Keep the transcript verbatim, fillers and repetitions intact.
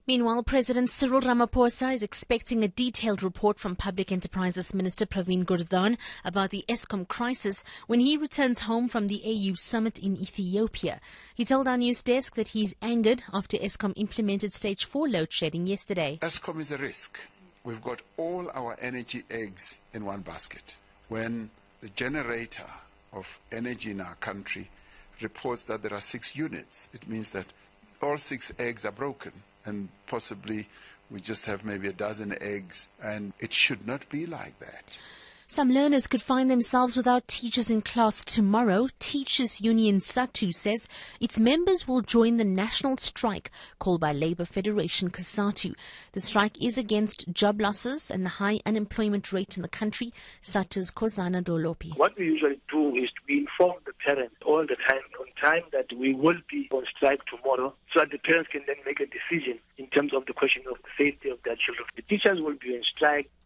Meanwhile, President Cyril Ramaphosa is expecting a detailed report from Public Enterprises Minister Pravin Gordhan about the Eskom crisis when he returns home from the A U summit in Ethiopia. He told our news desk that he's angered after Eskom implemented stage four load shedding yesterday. Eskom is a risk. We've got all our energy eggs in one basket. When the generator of energy in our country reports that there are six units, it means that all six eggs are broken. And possibly we just have maybe a dozen eggs, and it should not be like that. Some learners could find themselves without teachers in class tomorrow. Teachers Union SADTU says its members will join the national strike called by Labour Federation COSATU. The strike is against job losses and the high unemployment rate in the country. SADTU's Khosana Dolopi. What we usually do is we inform the parents all the time, on time, that we will be on strike tomorrow, so that the parents can then make a decision in terms of the question of the safety of their children. The teachers will be on strike